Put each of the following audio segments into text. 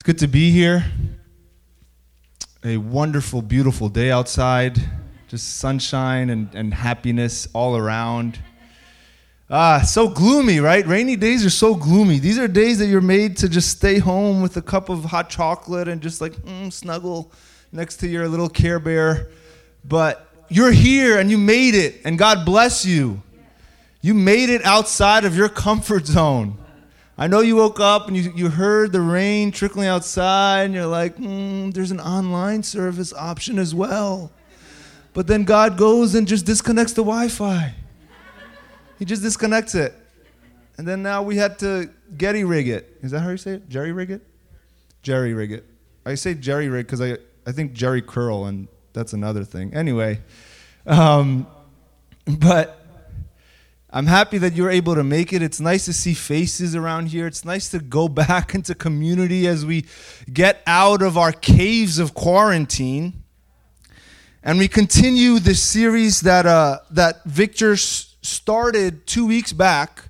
good to be here. A wonderful, beautiful day outside. Just sunshine and happiness all around. So gloomy, right? Rainy days are so gloomy. These are days that you're made to just stay home with a cup of hot chocolate and just like snuggle next to your little Care Bear. But you're here and you made it, and God bless you. You made it outside of your comfort zone. I know you woke up and you heard the rain trickling outside, and you're like, there's an online service option as well. But then God goes and just disconnects the Wi-Fi. He just disconnects it. And then now we had to jerry-rig it. Is that how you say it? Jerry-rig it? Jerry-rig it. I say jerry-rig because I think Jerry curl, and that's another thing. Anyway, but I'm happy that you're able to make it. It's nice to see faces around here. It's nice to go back into community as we get out of our caves of quarantine. And we continue this series that Victor started 2 weeks back.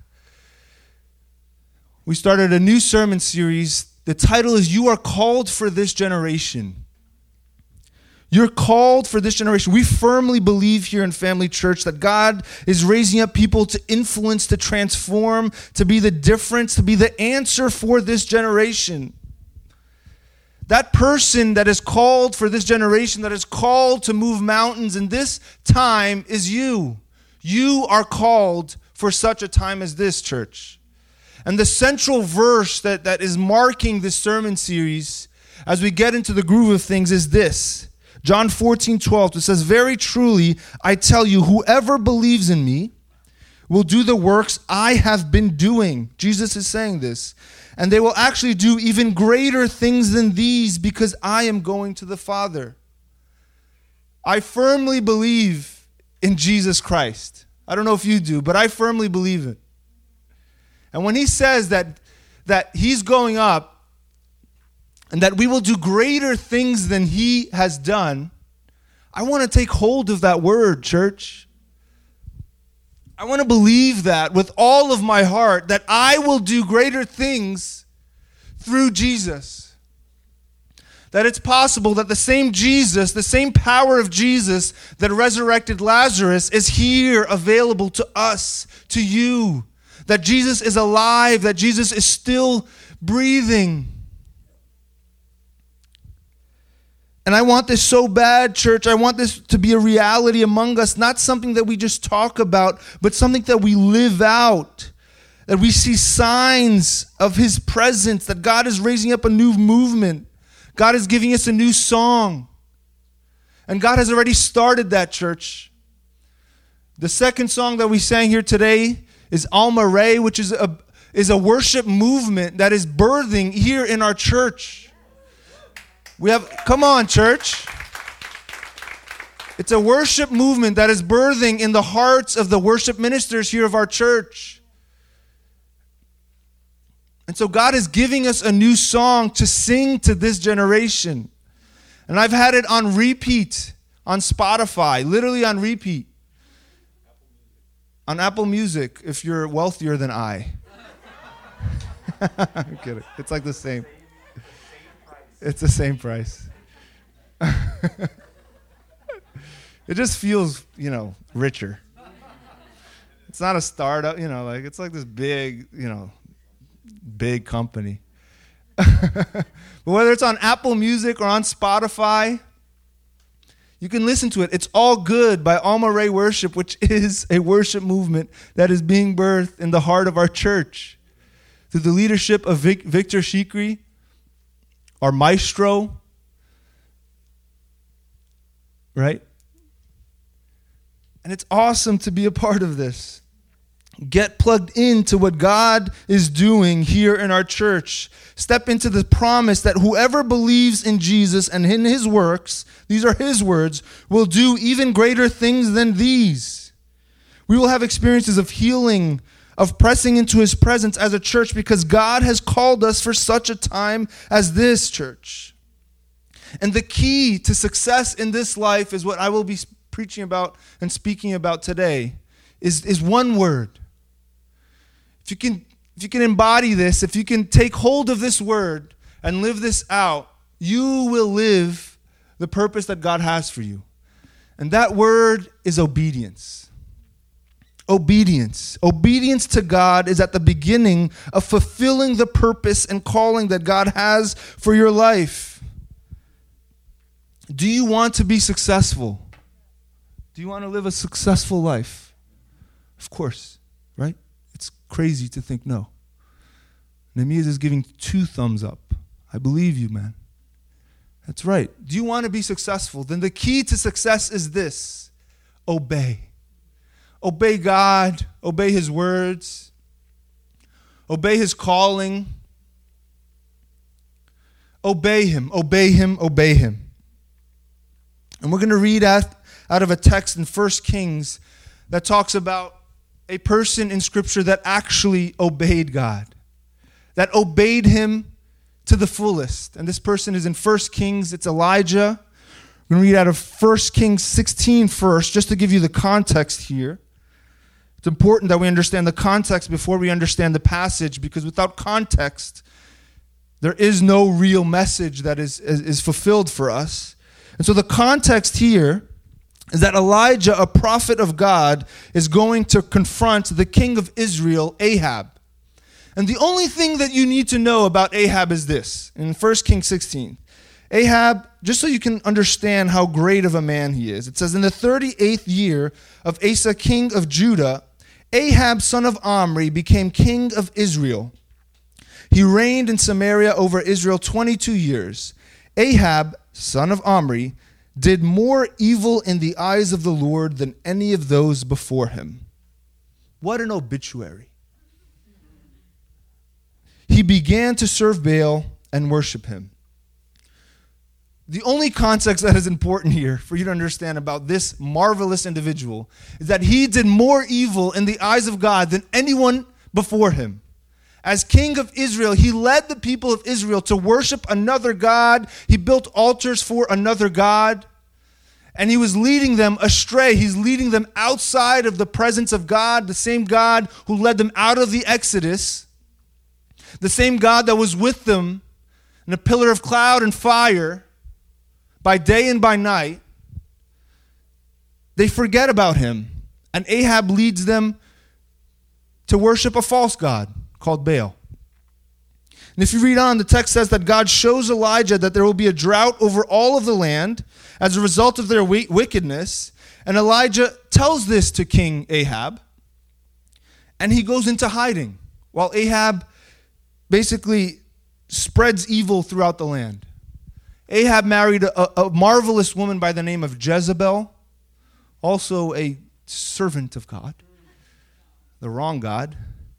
We started a new sermon series. The title is You Are Called for This Generation. You're called for this generation. We firmly believe here in Family Church that God is raising up people to influence, to transform, to be the difference, to be the answer for this generation. That person that is called for this generation, that is called to move mountains in this time is you. You are called for such a time as this, church. And the central verse that is marking this sermon series as we get into the groove of things is this. John 14:12, it says, "Very truly, I tell you, whoever believes in me will do the works I have been doing." Jesus is saying this. "And they will actually do even greater things than these because I am going to the Father." I firmly believe in Jesus Christ. I don't know if you do, but I firmly believe it. And when he says that he's going up, and that we will do greater things than he has done, I want to take hold of that word, church. I want to believe that with all of my heart, that I will do greater things through Jesus. That it's possible that the same Jesus, the same power of Jesus that resurrected Lazarus is here available to us, to you. That Jesus is alive, that Jesus is still breathing. And I want this so bad, church. I want this to be a reality among us, not something that we just talk about, but something that we live out, that we see signs of his presence, that God is raising up a new movement. God is giving us a new song. And God has already started that, church. The second song that we sang here today is Alma Ray, which is a worship movement that is birthing here in our church. Come on, church. It's a worship movement that is birthing in the hearts of the worship ministers here of our church. And so God is giving us a new song to sing to this generation. And I've had it on repeat on Spotify, literally on repeat. On Apple Music, if you're wealthier than I. I'm kidding. It's like the same. It's the same price. It just feels, richer. It's not a startup, it's like this big, big company. But whether it's on Apple Music or on Spotify, you can listen to it. It's All Good by Alma Ray Worship, which is a worship movement that is being birthed in the heart of our church through the leadership of Victor Shikri, our maestro, right? And it's awesome to be a part of this. Get plugged into what God is doing here in our church. Step into the promise that whoever believes in Jesus and in his works, these are his words, will do even greater things than these. We will have experiences of healing, of pressing into his presence as a church because God has called us for such a time as this, church. And the key to success in this life is what I will be preaching about and speaking about today, is one word. If you can embody this, if you can take hold of this word and live this out, you will live the purpose that God has for you. And that word is obedience. Obedience. Obedience to God is at the beginning of fulfilling the purpose and calling that God has for your life. Do you want to be successful? Do you want to live a successful life? Of course, right? It's crazy to think no. Nehemiah is giving 2 thumbs up. I believe you, man. That's right. Do you want to be successful? Then the key to success is this: obey. Obey God. Obey His words. Obey His calling. Obey Him. Obey Him. Obey Him. And we're going to read out of a text in 1 Kings that talks about a person in Scripture that actually obeyed God, that obeyed Him to the fullest. And this person is in 1 Kings. It's Elijah. We're going to read out of 1 Kings 16 first, just to give you the context here. It's important that we understand the context before we understand the passage, because without context, there is no real message that is fulfilled for us. And so the context here is that Elijah, a prophet of God, is going to confront the king of Israel, Ahab. And the only thing that you need to know about Ahab is this. In 1 Kings 16, Ahab, just so you can understand how great of a man he is, it says, in the 38th year of Asa, king of Judah, Ahab, son of Omri, became king of Israel. He reigned in Samaria over Israel 22 years. Ahab, son of Omri, did more evil in the eyes of the Lord than any of those before him. What an obituary. He began to serve Baal and worship him. The only context that is important here for you to understand about this marvelous individual is that he did more evil in the eyes of God than anyone before him. As king of Israel, he led the people of Israel to worship another god. He built altars for another god. And he was leading them astray. He's leading them outside of the presence of God, the same God who led them out of the Exodus, the same God that was with them in a pillar of cloud and fire by day and by night. They forget about him. And Ahab leads them to worship a false god called Baal. And if you read on, the text says that God shows Elijah that there will be a drought over all of the land as a result of their wickedness. And Elijah tells this to King Ahab. And he goes into hiding while Ahab basically spreads evil throughout the land. Ahab married a marvelous woman by the name of Jezebel, also a servant of God, the wrong God.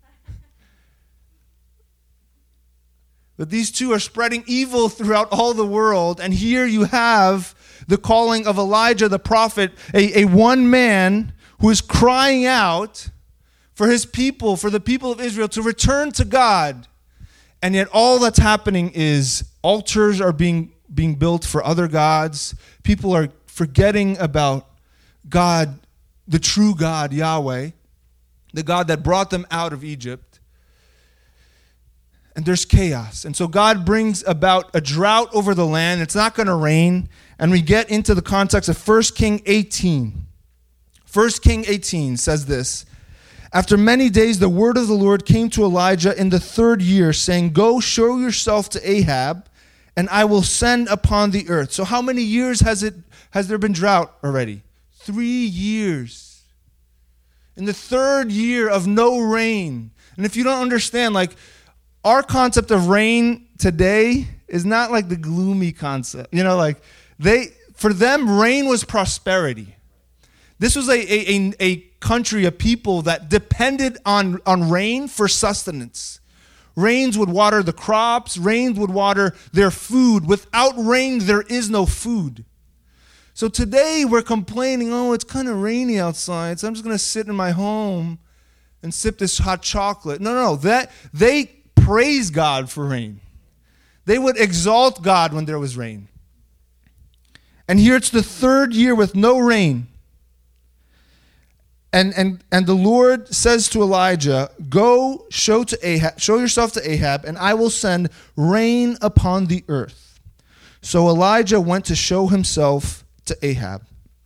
But these two are spreading evil throughout all the world. And here you have the calling of Elijah the prophet, a one man who is crying out for his people, for the people of Israel to return to God. And yet all that's happening is altars are being built for other gods. People are forgetting about God, the true God, Yahweh, the God that brought them out of Egypt. And there's chaos. And so God brings about a drought over the land. It's not going to rain. And we get into the context of 1 King 18. 1 King 18 says this: after many days, the word of the Lord came to Elijah in the 3rd year, saying, go show yourself to Ahab, and I will send upon the earth. So how many years has there been drought already? 3 years. In the 3rd year of no rain. And if you don't understand, our concept of rain today is not like the gloomy concept. For them, rain was prosperity. This was a country, a people that depended on rain for sustenance. Rains would water the crops. Rains would water their food. Without rain, there is no food. So today we're complaining, it's kind of rainy outside, so I'm just going to sit in my home and sip this hot chocolate. No. They praise God for rain. They would exalt God when there was rain. And here it's the 3rd year with no rain. And the Lord says to Elijah, go show yourself to Ahab, and I will send rain upon the earth. So Elijah went to show himself to Ahab.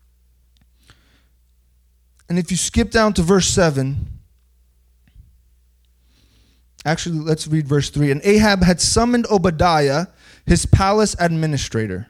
And if you skip down to verse 7, actually, let's read verse 3. And Ahab had summoned Obadiah, his palace administrator.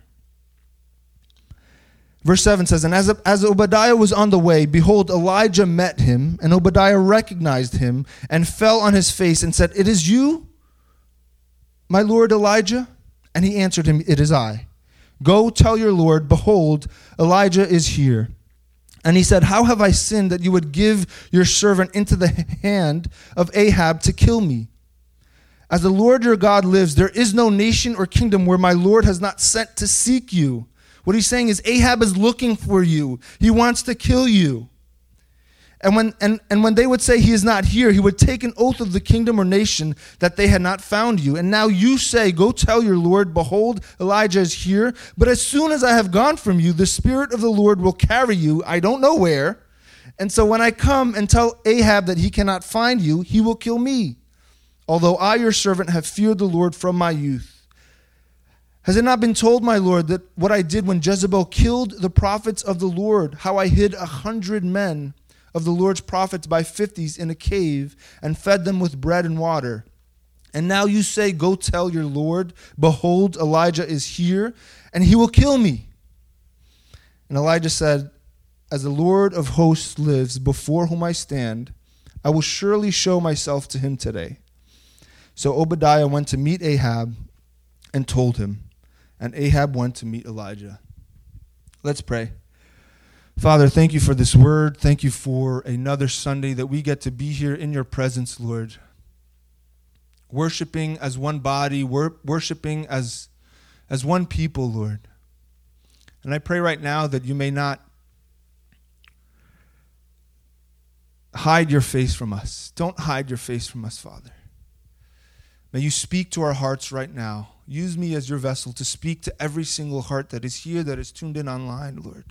Verse 7 says, and as Obadiah was on the way, behold, Elijah met him, and Obadiah recognized him and fell on his face and said, it is you, my lord Elijah? And he answered him, it is I. Go tell your lord, behold, Elijah is here. And he said, how have I sinned that you would give your servant into the hand of Ahab to kill me? As the Lord your God lives, there is no nation or kingdom where my Lord has not sent to seek you. What he's saying is Ahab is looking for you. He wants to kill you. And when they would say he is not here, he would take an oath of the kingdom or nation that they had not found you. And now you say, go tell your Lord, behold, Elijah is here. But as soon as I have gone from you, the Spirit of the Lord will carry you, I don't know where. And so when I come and tell Ahab that he cannot find you, he will kill me. Although I, your servant, have feared the Lord from my youth. Has it not been told, my Lord, that what I did when Jezebel killed the prophets of the Lord, how I hid 100 men of the Lord's prophets by 50s in a cave and fed them with bread and water? And now you say, go tell your Lord, behold, Elijah is here, and he will kill me. And Elijah said, as the Lord of hosts lives, before whom I stand, I will surely show myself to him today. So Obadiah went to meet Ahab and told him. And Ahab went to meet Elijah. Let's pray. Father, thank you for this word. Thank you for another Sunday that we get to be here in your presence, Lord. Worshiping as one body, worshiping as one people, Lord. And I pray right now that you may not hide your face from us. Don't hide your face from us, Father. May you speak to our hearts right now. Use me as your vessel to speak to every single heart that is here, that is tuned in online, Lord.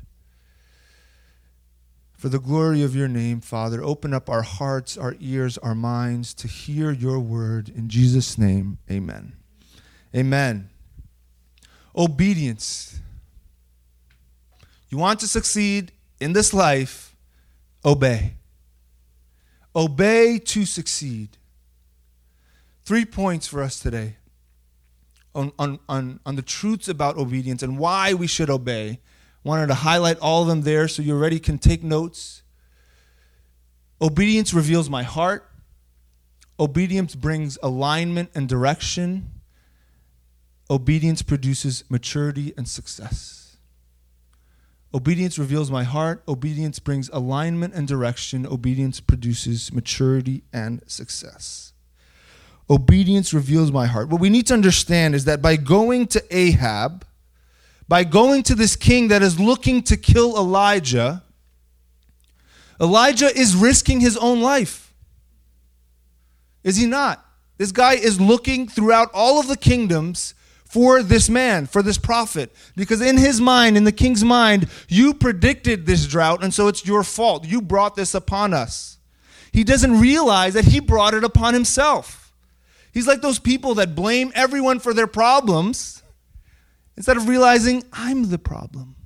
For the glory of your name, Father, open up our hearts, our ears, our minds to hear your word. In Jesus' name, amen. Amen. Obedience. You want to succeed in this life, obey. Obey to succeed. 3 points for us today on the truths about obedience and why we should obey. Wanted to highlight all of them there so you already can take notes. Obedience reveals my heart. Obedience brings alignment and direction. Obedience produces maturity and success. Obedience reveals my heart. Obedience brings alignment and direction. Obedience produces maturity and success. Obedience reveals my heart. What we need to understand is that by going to Ahab, by going to this king that is looking to kill Elijah, Elijah is risking his own life. Is he not? This guy is looking throughout all of the kingdoms for this man, for this prophet. Because in his mind, in the king's mind, you predicted this drought, and so it's your fault. You brought this upon us. He doesn't realize that he brought it upon himself. He's like those people that blame everyone for their problems instead of realizing, I'm the problem.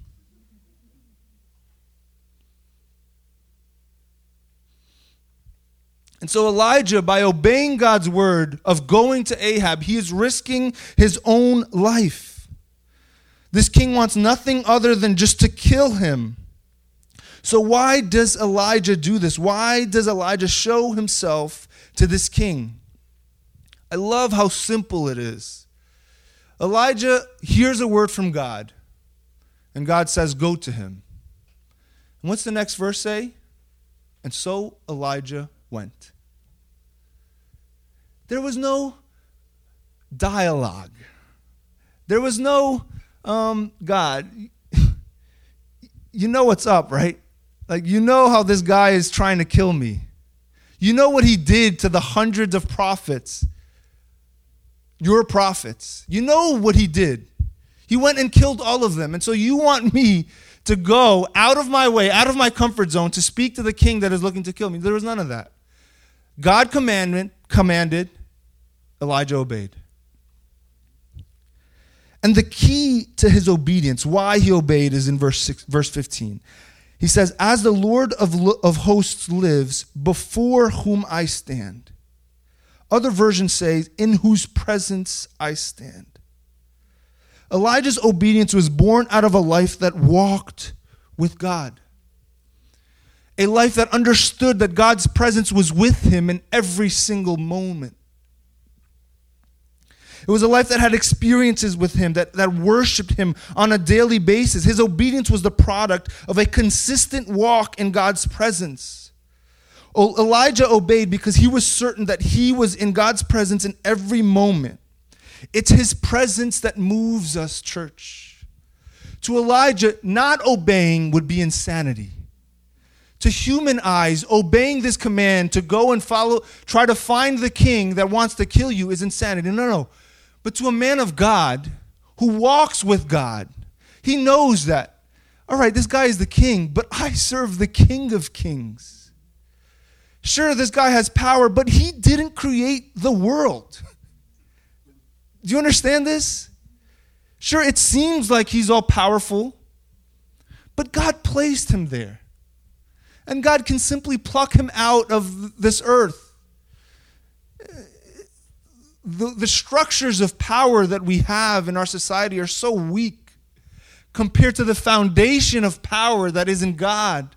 And so Elijah, by obeying God's word of going to Ahab, he is risking his own life. This king wants nothing other than just to kill him. So why does Elijah do this? Why does Elijah show himself to this king? I love how simple it is. Elijah hears a word from God, and God says, go to him. And what's the next verse say? And so Elijah went. There was no dialogue. There was no, God, you know what's up, right? Like, you know how this guy is trying to kill me. You know what he did to the hundreds of prophets. Your prophets. You know what he did. He went and killed all of them. And so you want me to go out of my way, out of my comfort zone to speak to the king that is looking to kill me. There was none of that. God commanded, Elijah obeyed. And the key to his obedience, why he obeyed, is in verse 15. He says, as the Lord of hosts lives, before whom I stand. Other versions say, in whose presence I stand. Elijah's obedience was born out of a life that walked with God. A life that understood that God's presence was with him in every single moment. It was a life that had experiences with him, that worshiped him on a daily basis. His obedience was the product of a consistent walk in God's presence. Elijah obeyed because he was certain that he was in God's presence in every moment. It's his presence that moves us, church. To Elijah, not obeying would be insanity. To human eyes, obeying this command to go and try to find the king that wants to kill you is insanity. No. But to a man of God who walks with God, he knows that, all right, this guy is the king, but I serve the King of Kings. Sure, this guy has power, but he didn't create the world. Do you understand this? Sure, it seems like he's all powerful, but God placed him there. And God can simply pluck him out of this earth. The structures of power that we have in our society are so weak compared to the foundation of power that is in God.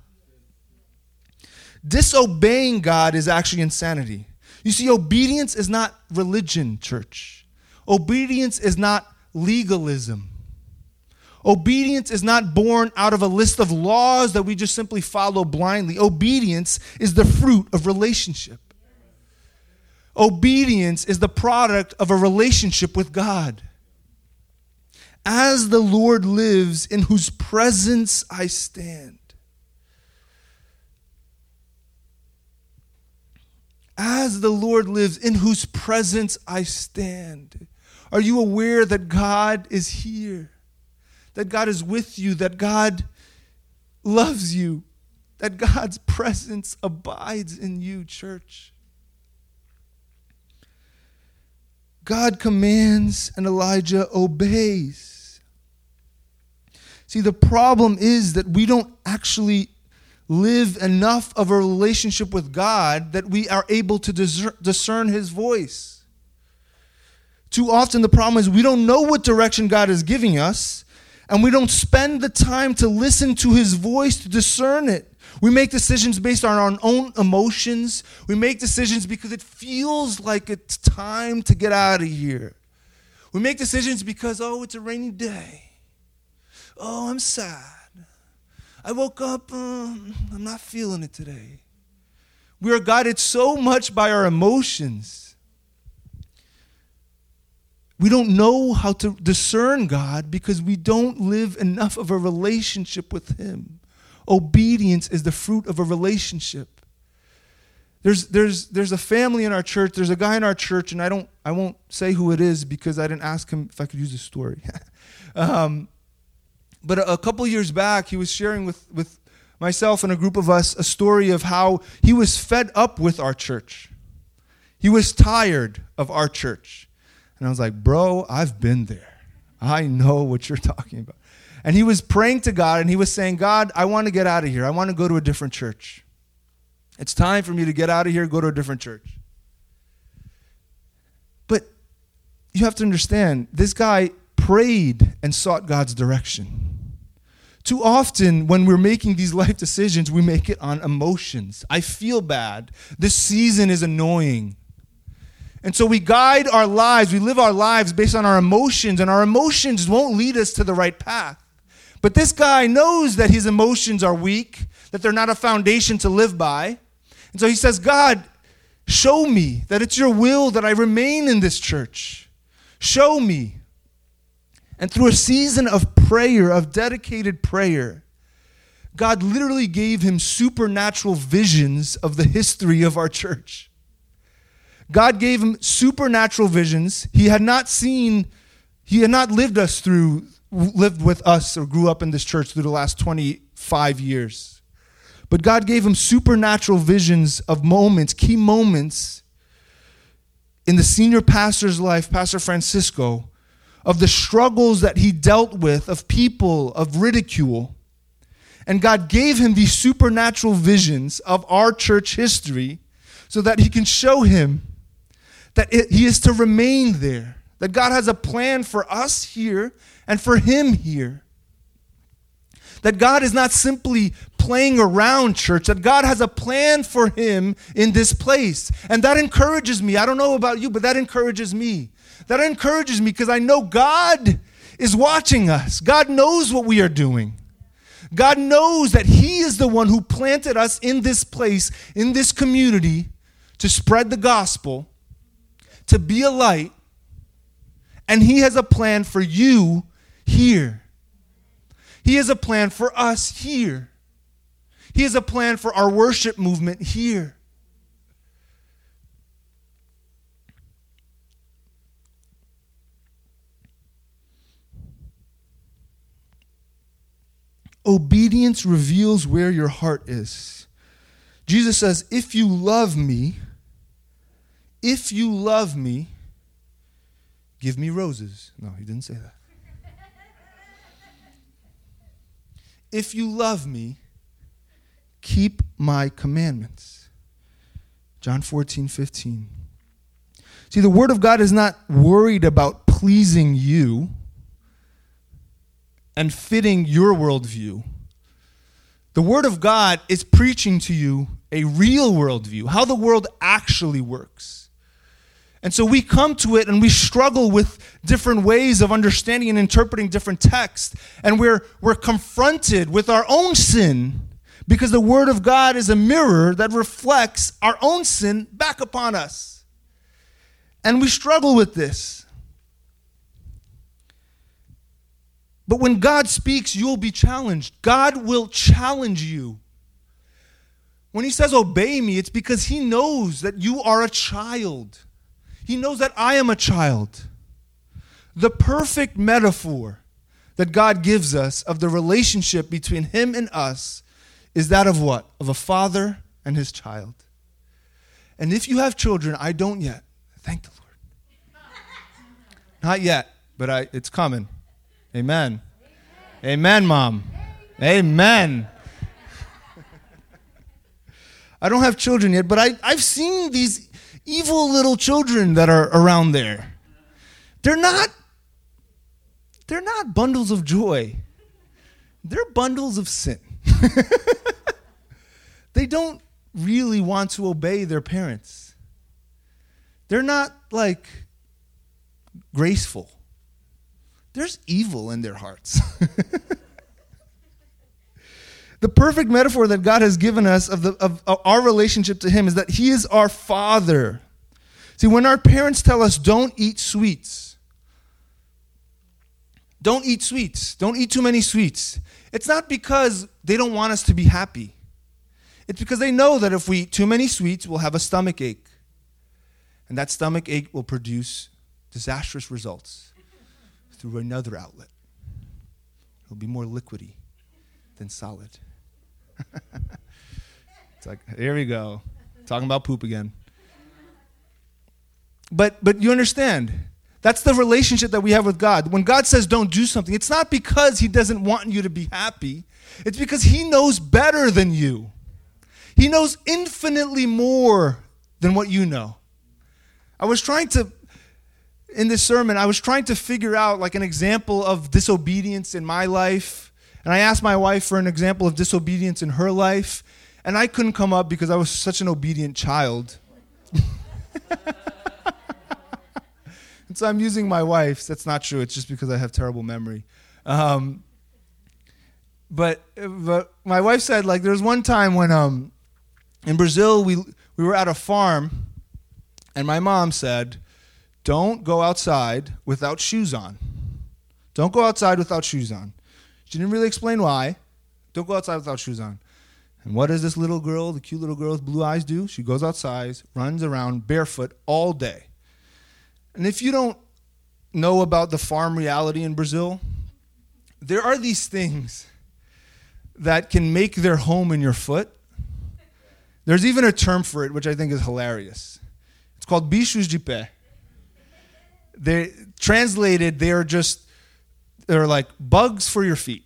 Disobeying God is actually insanity. You see, obedience is not religion, church. Obedience is not legalism. Obedience is not born out of a list of laws that we just simply follow blindly. Obedience is the fruit of relationship. Obedience is the product of a relationship with God. As the Lord lives, in whose presence I stand. As the Lord lives, in whose presence I stand. Are you aware that God is here? That God is with you? That God loves you? That God's presence abides in you, church? God commands and Elijah obeys. See, the problem is that we don't actually live enough of a relationship with God that we are able to discern his voice. Too often the problem is we don't know what direction God is giving us, and we don't spend the time to listen to his voice to discern it. We make decisions based on our own emotions. We make decisions because it feels like it's time to get out of here. We make decisions because, it's a rainy day. I'm sad. I woke up, I'm not feeling it today. We are guided so much by our emotions. We don't know how to discern God because we don't live enough of a relationship with him. Obedience is the fruit of a relationship. There's a family in our church. There's a guy in our church, and I won't say who it is because I didn't ask him if I could use his story. But a couple years back, he was sharing with myself and a group of us a story of how he was fed up with our church. He was tired of our church. And I was like, bro, I've been there. I know what you're talking about. And he was praying to God, and he was saying, God, I want to get out of here. I want to go to a different church. It's time for me to get out of here, go to a different church. But you have to understand, this guy prayed and sought God's direction. Too often, when we're making these life decisions, we make it on emotions. I feel bad. This season is annoying. And so we guide our lives, we live our lives based on our emotions, and our emotions won't lead us to the right path. But this guy knows that his emotions are weak, that they're not a foundation to live by. And so he says, God, show me that it's your will that I remain in this church. Show me. And through a season of prayer, of dedicated prayer, God literally gave him supernatural visions of the history of our church. God gave him supernatural visions. He had not lived us through lived with us or grew up in this church through the last 25 years. But God gave him supernatural visions of moments, key moments in the senior pastor's life, Pastor Francisco, of the struggles that he dealt with, of people, of ridicule. And God gave him these supernatural visions of our church history so that he can show him that he is to remain there, that God has a plan for us here and for him here. That God is not simply playing around, church, that God has a plan for him in this place. And that encourages me. I don't know about you, but that encourages me. That encourages me because I know God is watching us. God knows what we are doing. God knows that he is the one who planted us in this place, in this community, to spread the gospel, to be a light, and he has a plan for you here. He has a plan for us here. He has a plan for our worship movement here. Obedience reveals where your heart is. Jesus says, if you love me, give me roses. No, he didn't say that. If you love me, keep my commandments. John 14:15. See, the Word of God is not worried about pleasing you and fitting your worldview. The Word of God is preaching to you a real worldview, how the world actually works. And so we come to it and we struggle with different ways of understanding and interpreting different texts. And we're confronted with our own sin because the Word of God is a mirror that reflects our own sin back upon us. And we struggle with this. But when God speaks, you'll be challenged. God will challenge you. When he says, obey me, it's because he knows that you are a child. He knows that I am a child. The perfect metaphor that God gives us of the relationship between him and us is that of what? Of a father and his child. And if you have children, I don't yet. Thank the Lord. Not yet, but it's coming. Amen. Amen, Mom. Amen. I don't have children yet, but I've seen these evil little children that are around there. They're not bundles of joy. They're bundles of sin. They don't really want to obey their parents. They're not like graceful. There's evil in their hearts. The perfect metaphor that God has given us of our relationship to him is that he is our father. See, when our parents tell us don't eat sweets, don't eat sweets, don't eat too many sweets, it's not because they don't want us to be happy. It's because they know that if we eat too many sweets, we'll have a stomach ache. And that stomach ache will produce disastrous results through another outlet. It'll be more liquidy than solid. It's like, here we go. Talking about poop again. But you understand, that's the relationship that we have with God. When God says don't do something, it's not because he doesn't want you to be happy. It's because he knows better than you. He knows infinitely more than what you know. In this sermon, I was trying to figure out like an example of disobedience in my life. And I asked my wife for an example of disobedience in her life. And I couldn't come up because I was such an obedient child. And so I'm using my wife's. That's not true. It's just because I have terrible memory. But my wife said, like, there was one time when in Brazil we were at a farm, and my mom said, don't go outside without shoes on. Don't go outside without shoes on. She didn't really explain why. Don't go outside without shoes on. And what does this little girl, the cute little girl with blue eyes, do? She goes outside, runs around barefoot all day. And if you don't know about the farm reality in Brazil, there are these things that can make their home in your foot. There's even a term for it, which I think is hilarious. It's called bichos de pé. They translated, they're like bugs for your feet.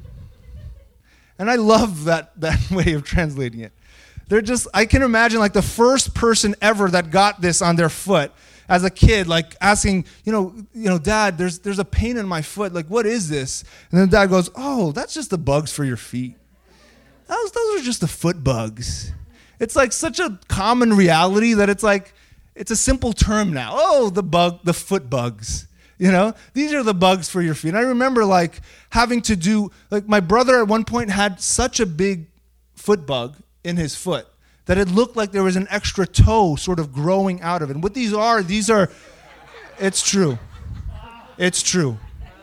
And I love that way of translating it. I can imagine like the first person ever that got this on their foot as a kid, like asking, Dad, there's a pain in my foot. Like, what is this? And then Dad goes, oh, that's just the bugs for your feet. Those are just the foot bugs. It's like such a common reality that it's like, it's a simple term now. Oh, the foot bugs. These are the bugs for your feet. And I remember like having to do, like my brother at one point had such a big foot bug in his foot that it looked like there was an extra toe sort of growing out of it. And what these are, it's true. It's true.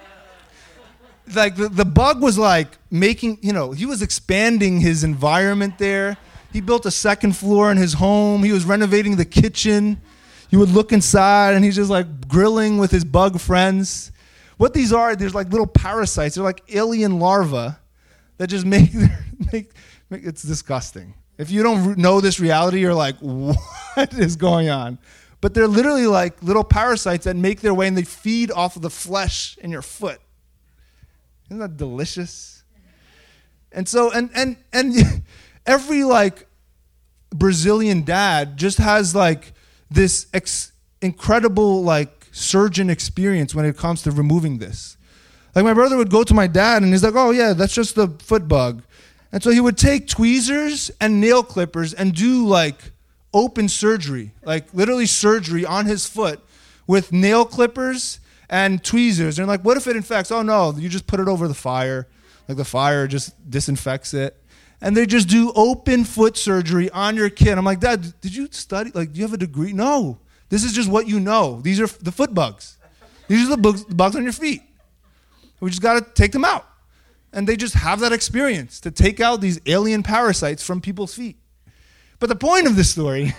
Like the bug was like making, he was expanding his environment there. He built a second floor in his home. He was renovating the kitchen. You would look inside and he's just like grilling with his bug friends. What these are, there's like little parasites. They're like alien larvae that just make it's disgusting. If you don't know this reality, you're like, what is going on? But they're literally like little parasites that make their way and they feed off of the flesh in your foot. Isn't that delicious? And so, and every like Brazilian dad just has like this incredible like surgeon experience when it comes to removing this. Like my brother would go to my dad and he's like, oh yeah, that's just the foot bug. And so he would take tweezers and nail clippers and do like open surgery, like literally surgery on his foot with nail clippers and tweezers. And like, what if it infects? Oh no, you just put it over the fire. Like the fire just disinfects it. And they just do open foot surgery on your kid. I'm like, Dad, did you study? Like, do you have a degree? No. This is just what you know. These are the foot bugs. These are the bugs on your feet. We just got to take them out. And they just have that experience to take out these alien parasites from people's feet. But the point of this story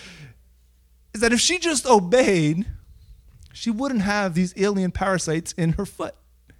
is that if she just obeyed, she wouldn't have these alien parasites in her foot.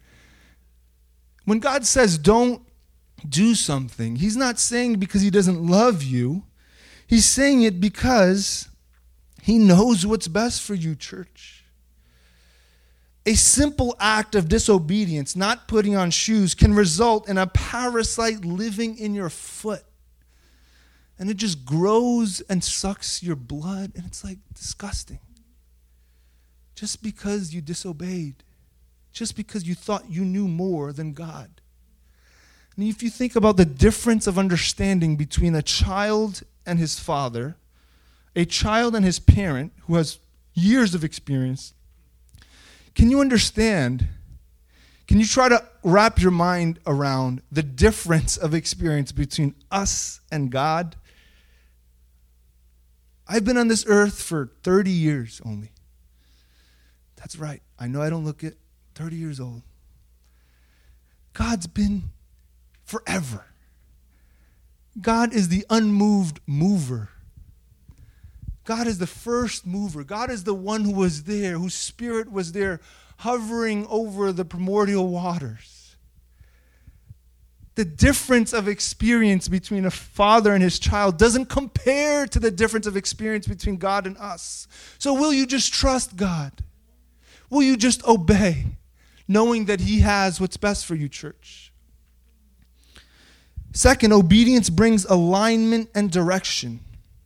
When God says don't do something, he's not saying it because he doesn't love you. He's saying it because he knows what's best for you, church. A simple act of disobedience, not putting on shoes, can result in a parasite living in your foot. And it just grows and sucks your blood, and it's like disgusting. Just because you disobeyed, just because you thought you knew more than God. And if you think about the difference of understanding between a child and his father, a child and his parent who has years of experience, can you understand? Can you try to wrap your mind around the difference of experience between us and God? I've been on this earth for 30 years only. That's right. I know I don't look it. 30 years old. God's been forever. God is the unmoved mover. God is the first mover. God is the one who was there, whose spirit was there, hovering over the primordial waters. The difference of experience between a father and his child doesn't compare to the difference of experience between God and us. So will you just trust God? Will you just obey, knowing that he has what's best for you, church? Second, obedience brings alignment and direction.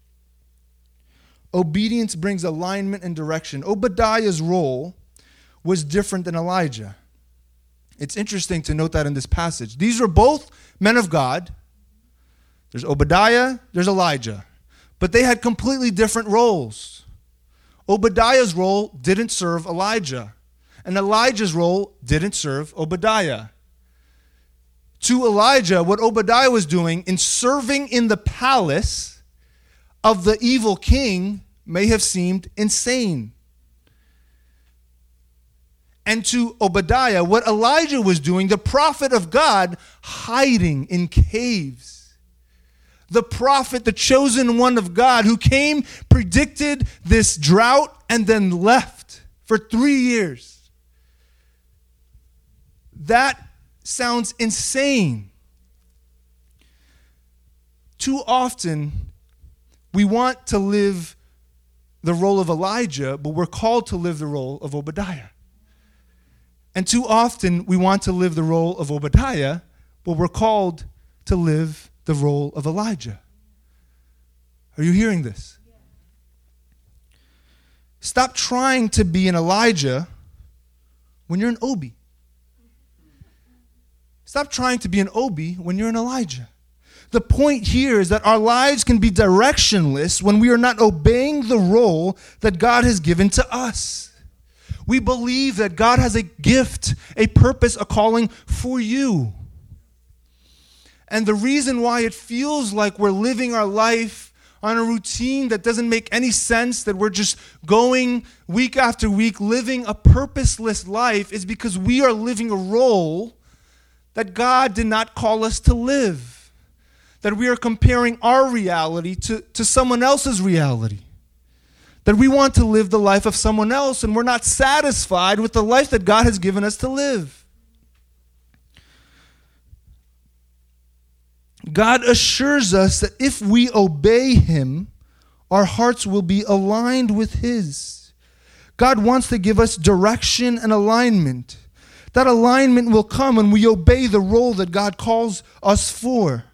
Obedience brings alignment and direction. Obadiah's role was different than Elijah. It's interesting to note that in this passage. These are both men of God. There's Obadiah, there's Elijah. But they had completely different roles. Obadiah's role didn't serve Elijah. And Elijah's role didn't serve Obadiah. To Elijah, what Obadiah was doing in serving in the palace of the evil king may have seemed insane. And to Obadiah, what Elijah was doing, the prophet of God, hiding in caves. The prophet, the chosen one of God, who came, predicted this drought, and then left for 3 years. That sounds insane. Too often, we want to live the role of Elijah, but we're called to live the role of Obadiah. And too often, we want to live the role of Obadiah, but we're called to live the role of Elijah. Are you hearing this? Stop trying to be an Elijah when you're an Obi. Stop trying to be an Obi when you're an Elijah. The point here is that our lives can be directionless when we are not obeying the role that God has given to us. We believe that God has a gift, a purpose, a calling for you. And the reason why it feels like we're living our life on a routine that doesn't make any sense, that we're just going week after week, living a purposeless life, is because we are living a role that God did not call us to live. That we are comparing our reality to someone else's reality. That we want to live the life of someone else, and we're not satisfied with the life that God has given us to live. God assures us that if we obey Him, our hearts will be aligned with His. God wants to give us direction and alignment. That alignment will come when we obey the role that God calls us for.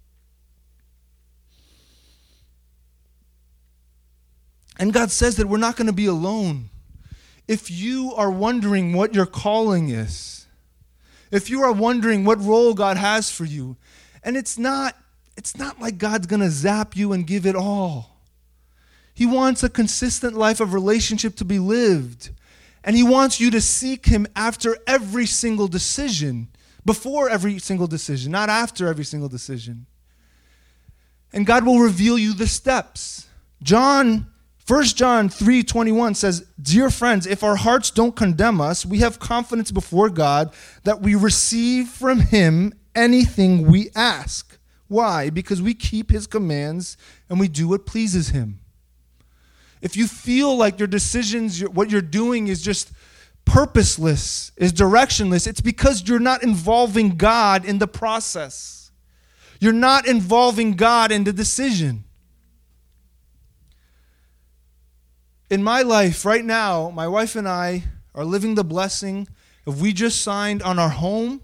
And God says that we're not going to be alone. If you are wondering what your calling is, if you are wondering what role God has for you, and it's not like God's going to zap you and give it all. He wants a consistent life of relationship to be lived. And He wants you to seek Him after every single decision, before every single decision, not after every single decision. And God will reveal you the steps. 1 John 3:21 says, "Dear friends, if our hearts don't condemn us, we have confidence before God that we receive from Him anything we ask." Why? Because we keep His commands and we do what pleases Him. If you feel like your decisions, what you're doing is just purposeless, is directionless, it's because you're not involving God in the process. You're not involving God in the decision. In my life right now, my wife and I are living the blessing of we just signed on our home.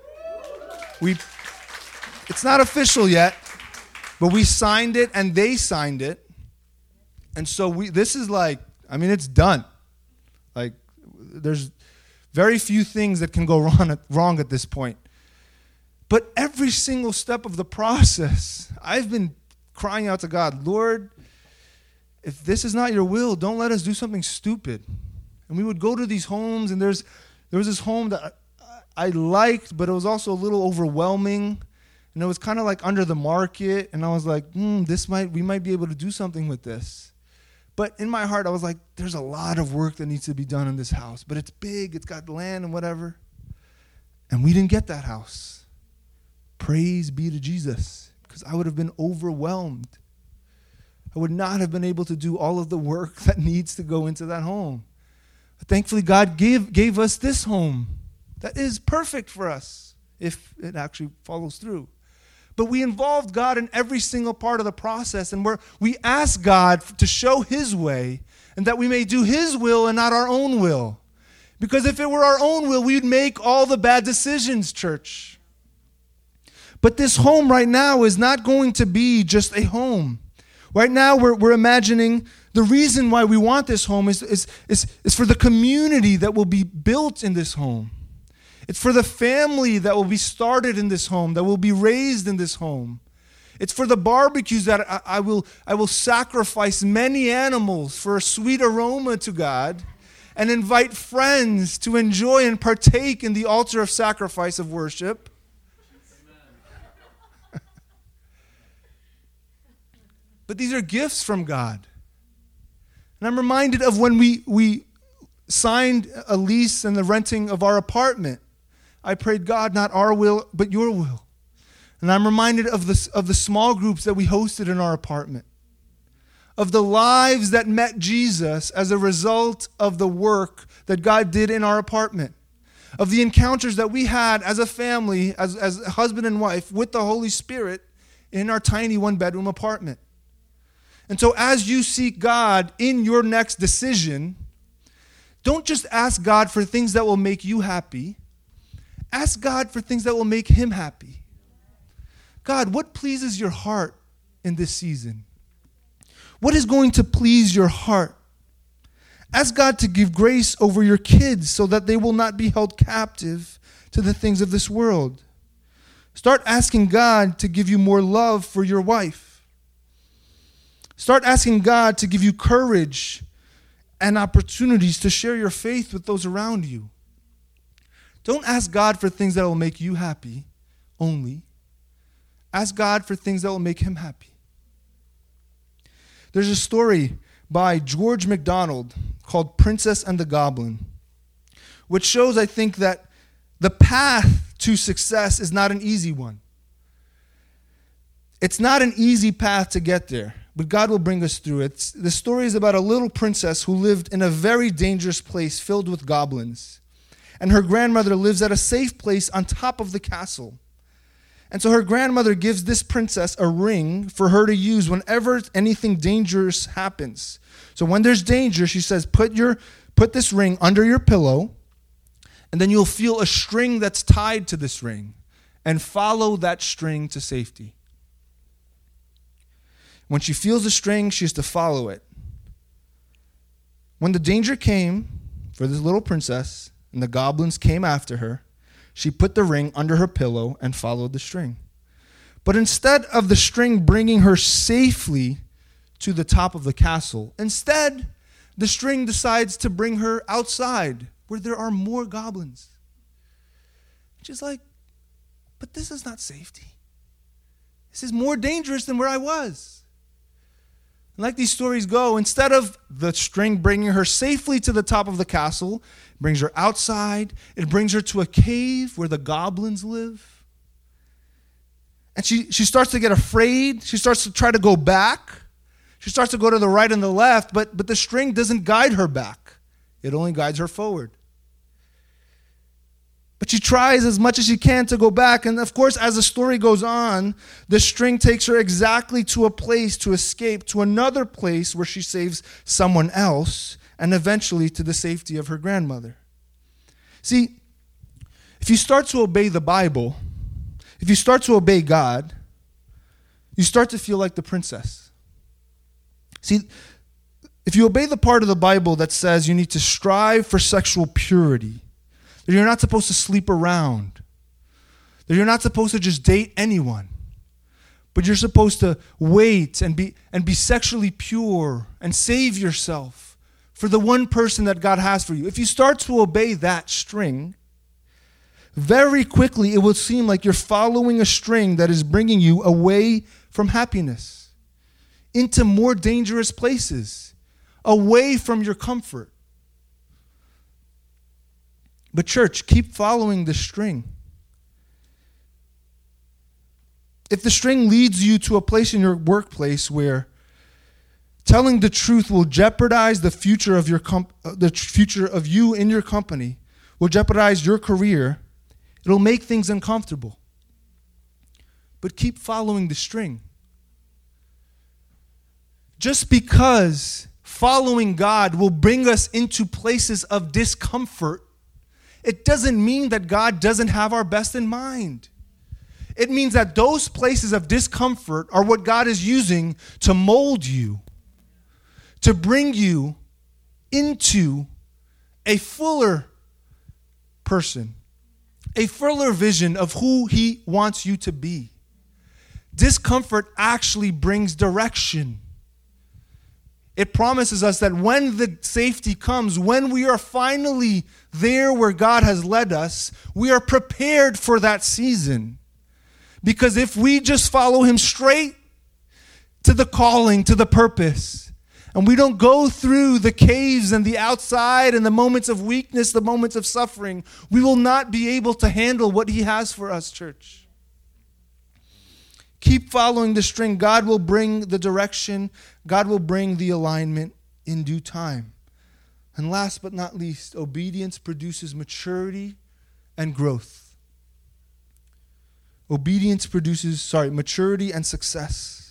It's not official yet, but we signed it and they signed it. And so this is like, it's done. Like, there's very few things that can go wrong at this point. But every single step of the process, I've been crying out to God, Lord, if this is not your will, don't let us do something stupid. And we would go to these homes, and there was this home that I liked, but it was also a little overwhelming. And it was kind of like under the market. And I was like, we might be able to do something with this. But in my heart, I was like, there's a lot of work that needs to be done in this house. But it's big, it's got land and whatever. And we didn't get that house. Praise be to Jesus. Because I would have been overwhelmed. I would not have been able to do all of the work that needs to go into that home. But thankfully, God gave us this home that is perfect for us if it actually follows through. But we involved God in every single part of the process, and we ask God to show His way and that we may do His will and not our own will. Because if it were our own will, we'd make all the bad decisions, church. But this home right now is not going to be just a home. Right now, we're imagining the reason why we want this home is for the community that will be built in this home. It's for the family that will be started in this home, that will be raised in this home. It's for the barbecues that I will sacrifice many animals for a sweet aroma to God and invite friends to enjoy and partake in the altar of sacrifice of worship. But these are gifts from God. And I'm reminded of when we signed a lease and the renting of our apartment. I prayed, God, not our will, but your will. And I'm reminded of the small groups that we hosted in our apartment. Of the lives that met Jesus as a result of the work that God did in our apartment. of the encounters that we had as a family, as a husband and wife, with the Holy Spirit in our tiny one-bedroom apartment. And so as you seek God in your next decision, don't just ask God for things that will make you happy. Ask God for things that will make him happy. God, what pleases your heart in this season? What is going to please your heart? Ask God to give grace over your kids so that they will not be held captive to the things of this world. Start asking God to give you more love for your wife. Start asking God to give you courage and opportunities to share your faith with those around you. Don't ask God for things that will make you happy only. Ask God for things that will make him happy. There's a story by George MacDonald called Princess and the Goblin, which shows, I think, that the path to success is not an easy one. It's not an easy path to get there, but God will bring us through it. The story is about a little princess who lived in a very dangerous place filled with goblins. And her grandmother lives at a safe place on top of the castle. And so her grandmother gives this princess a ring for her to use whenever anything dangerous happens. So when there's danger, she says, put this ring under your pillow, and then you'll feel a string that's tied to this ring, and follow that string to safety. When she feels the string, she has to follow it. When the danger came for this little princess, and the goblins came after her, she put the ring under her pillow and followed the string. But instead of the string bringing her safely to the top of the castle, instead, the string decides to bring her outside where there are more goblins. She's like, but this is not safety. This is more dangerous than where I was. And like these stories go, instead of the string bringing her safely to the top of the castle, it brings her outside. It brings her to a cave where the goblins live. And she starts to get afraid. She starts to try to go back. She starts to go to the right and the left, but the string doesn't guide her back. It only guides her forward. But she tries as much as she can to go back. And of course, as the story goes on, the string takes her exactly to a place to escape, to another place where she saves someone else, and eventually to the safety of her grandmother. See, if you start to obey the Bible, if you start to obey God, you start to feel like the princess. See, if you obey the part of the Bible that says you need to strive for sexual purity, that you're not supposed to sleep around, that you're not supposed to just date anyone, but you're supposed to wait and be sexually pure and save yourself for the one person that God has for you. If you start to obey that string, very quickly it will seem like you're following a string that is bringing you away from happiness, into more dangerous places, away from your comfort. But church, keep following the string. If the string leads you to a place in your workplace where telling the truth will jeopardize the future of the future of you in your company, will jeopardize your career, it'll make things uncomfortable. But keep following the string. Just because following God will bring us into places of discomfort, it doesn't mean that God doesn't have our best in mind. It means that those places of discomfort are what God is using to mold you, to bring you into a fuller person, a fuller vision of who He wants you to be. Discomfort actually brings direction. It promises us that when the safety comes, when we are finally there where God has led us, we are prepared for that season. Because if we just follow Him straight to the calling, to the purpose, and we don't go through the caves and the outside and the moments of weakness, the moments of suffering, we will not be able to handle what He has for us, church. Keep following the string. God will bring the direction. God will bring the alignment in due time. And last but not least, obedience produces maturity and growth. Obedience produces, maturity and success.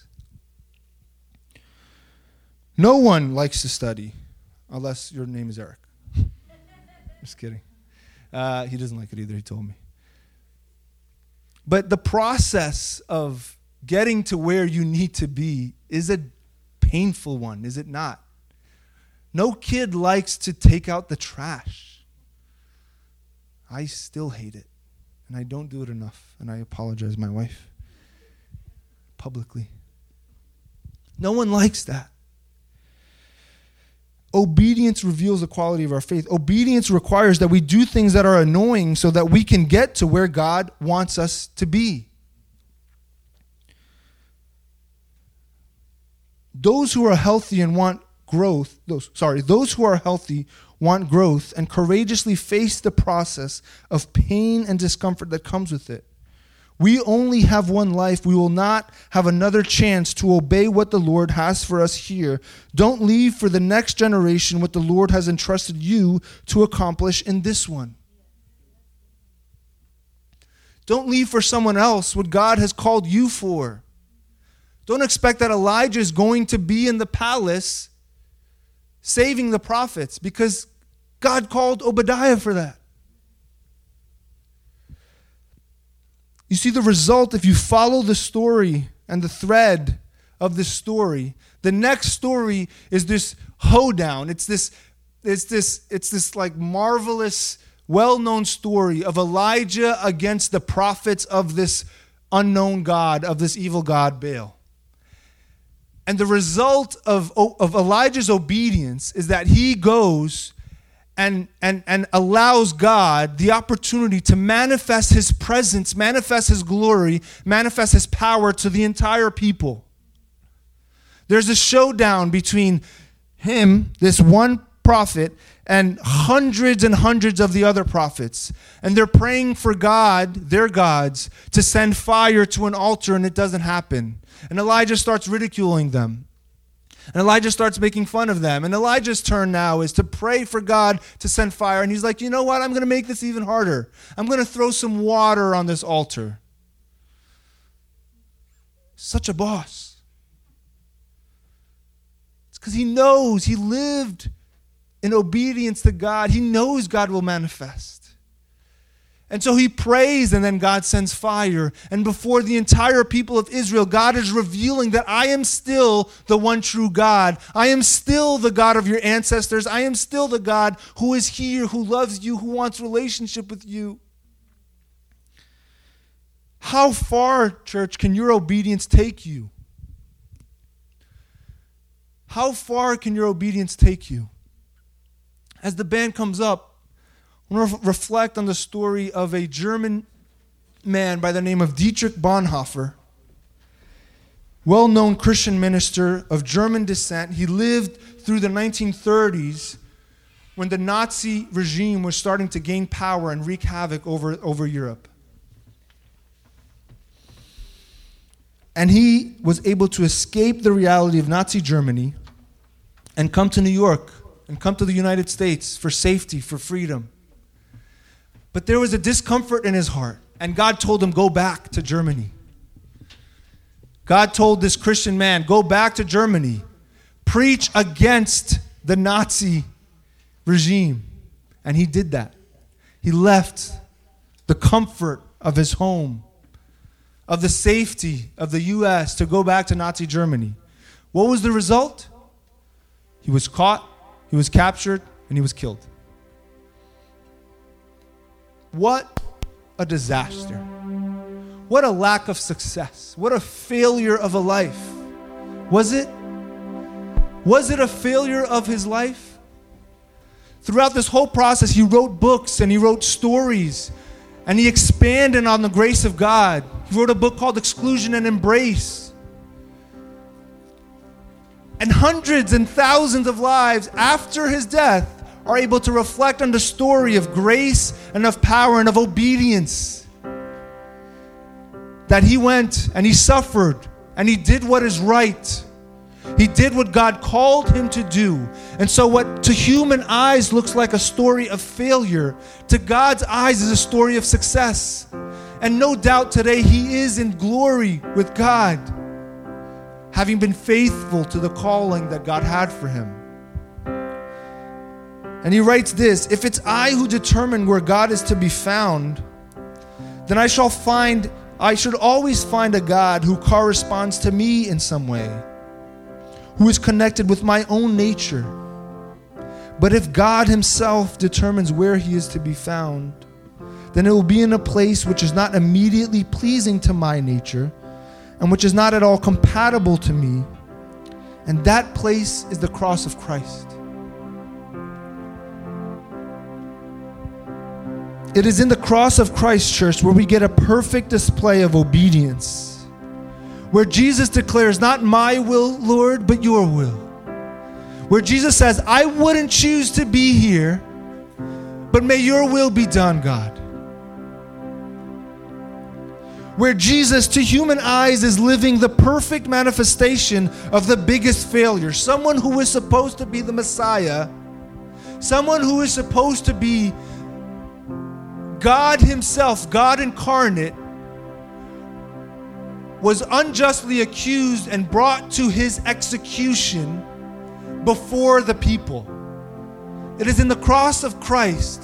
No one likes to study, unless your name is Eric. Just kidding. He doesn't like it either, he told me. But the process of getting to where you need to be is a painful one, is it not? No kid likes to take out the trash. I still hate it, and I don't do it enough, and I apologize to my wife publicly. No one likes that. Obedience reveals the quality of our faith. Obedience requires that we do things that are annoying so that we can get to where God wants us to be. Those who are healthy and want growth, those who are healthy want growth and courageously face the process of pain and discomfort that comes with it. We only have one life. We will not have another chance to obey what the Lord has for us here. Don't leave for the next generation what the Lord has entrusted you to accomplish in this one. Don't leave for someone else what God has called you for. Don't expect that Elijah is going to be in the palace saving the prophets, because God called Obadiah for that. You see the result if you follow the story and the thread of this story. The next story is this hoedown. It's this like marvelous, well-known story of Elijah against the prophets of this unknown God, of this evil god Baal. And the result of Elijah's obedience is that he goes and allows God the opportunity to manifest his presence, manifest his glory, manifest his power to the entire people. There's a showdown between him, this one prophet, and hundreds of the other prophets. And they're praying for God, their gods, to send fire to an altar, and it doesn't happen. And Elijah starts ridiculing them. And Elijah starts making fun of them. And Elijah's turn now is to pray for God to send fire. And he's like, you know what? I'm going to make this even harder. I'm going to throw some water on this altar. Such a boss. It's because he knows he lived in obedience to God. He knows God will manifest. And so he prays, and then God sends fire. And before the entire people of Israel, God is revealing that I am still the one true God. I am still the God of your ancestors. I am still the God who is here, who loves you, who wants relationship with you. How far, church, can your obedience take you? How far can your obedience take you? As the band comes up, I want to reflect on the story of a German man by the name of Dietrich Bonhoeffer, well-known Christian minister of German descent. He lived through the 1930s when the Nazi regime was starting to gain power and wreak havoc over Europe. And he was able to escape the reality of Nazi Germany and come to New York and come to the United States for safety, for freedom. But there was a discomfort in his heart, and God told him, go back to Germany. God told this Christian man, go back to Germany, preach against the Nazi regime. And he did that. He left the comfort of his home, of the safety of the U.S. to go back to Nazi Germany. What was the result? He was caught, he was captured, and he was killed. What a disaster. What a lack of success. What a failure of a life. Was it? Was it a failure of his life? Throughout this whole process, he wrote books and he wrote stories and he expanded on the grace of God. He wrote a book called Exclusion and Embrace. And hundreds and thousands of lives after his death are able to reflect on the story of grace and of power and of obedience. That he went and he suffered and he did what is right. He did what God called him to do. And so what to human eyes looks like a story of failure, to God's eyes is a story of success. And no doubt today he is in glory with God, having been faithful to the calling that God had for him. And he writes this, if it's I who determine where God is to be found, then I should always find a God who corresponds to me in some way, who is connected with my own nature. But if God himself determines where he is to be found, then it will be in a place which is not immediately pleasing to my nature and which is not at all compatible to me. And that place is the cross of Christ. It is in the cross of Christ, church, where we get a perfect display of obedience, where Jesus declares, not my will, Lord, but your will. Where Jesus says, I wouldn't choose to be here, but may your will be done, God. Where Jesus, to human eyes, is living the perfect manifestation of the biggest failure. Someone who is supposed to be the Messiah, someone who is supposed to be God himself, God incarnate, was unjustly accused and brought to his execution before the people. It is in the cross of Christ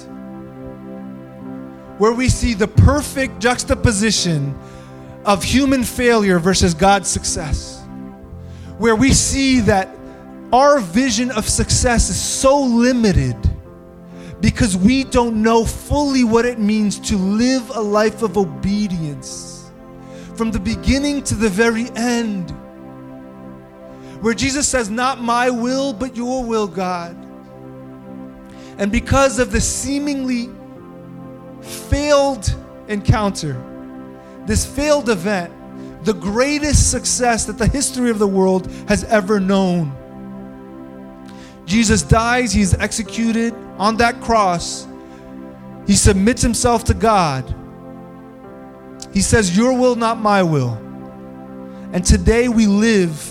where we see the perfect juxtaposition of human failure versus God's success. Where we see that our vision of success is so limited because we don't know fully what it means to live a life of obedience from the beginning to the very end. Where Jesus says, not my will, but your will, God. And because of the seemingly failed encounter, this failed event, the greatest success that the history of the world has ever known, Jesus dies, he's executed on that cross. He submits himself to God. He says, your will, not my will. And today we live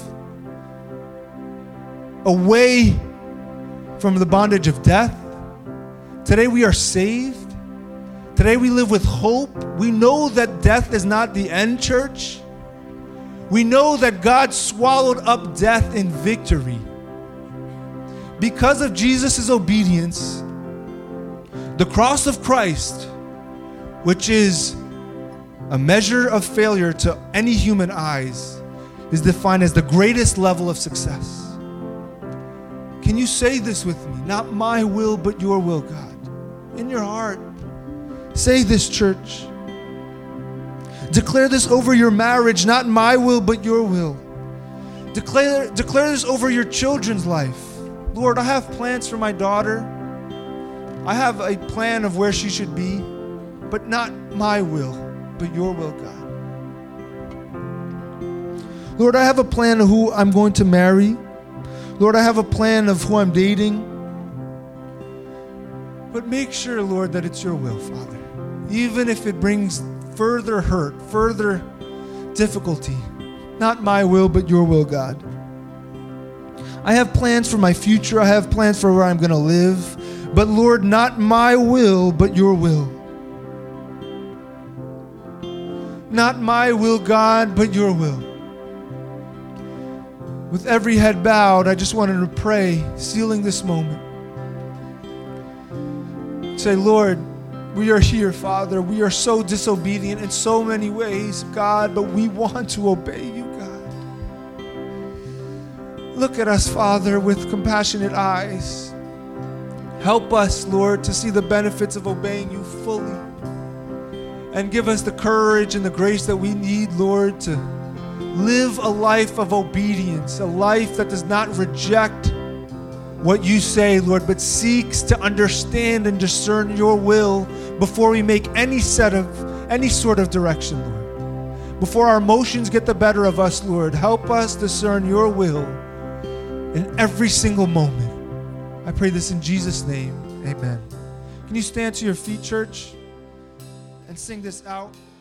away from the bondage of death. Today we are saved. Today we live with hope. We know that death is not the end, church. We know that God swallowed up death in victory. Because of Jesus' obedience, the cross of Christ, which is a measure of failure to any human eyes, is defined as the greatest level of success. Can you say this with me? Not my will, but your will, God. In your heart. Say this, church. Declare this over your marriage, not my will, but your will. Declare this over your children's life. Lord, I have plans for my daughter. I have a plan of where she should be, but not my will, but your will, God. Lord, I have a plan of who I'm going to marry. Lord, I have a plan of who I'm dating. But make sure, Lord, that it's your will, Father. Even if it brings further hurt, further difficulty. Not my will, but your will, God. I have plans for my future. I have plans for where I'm going to live. But Lord, not my will, but your will. Not my will, God, but your will. With every head bowed, I just wanted to pray, sealing this moment. Say, Lord, we are here, Father. We are so disobedient in so many ways, God, but we want to obey you, God. Look at us, Father, with compassionate eyes. Help us, Lord, to see the benefits of obeying you fully. And give us the courage and the grace that we need, Lord, to live a life of obedience, a life that does not reject what you say, Lord, but seeks to understand and discern your will before we make any sort of direction, Lord. Before our emotions get the better of us, Lord, help us discern your will in every single moment. I pray this in Jesus' name. Amen. Can you stand to your feet, church, and sing this out?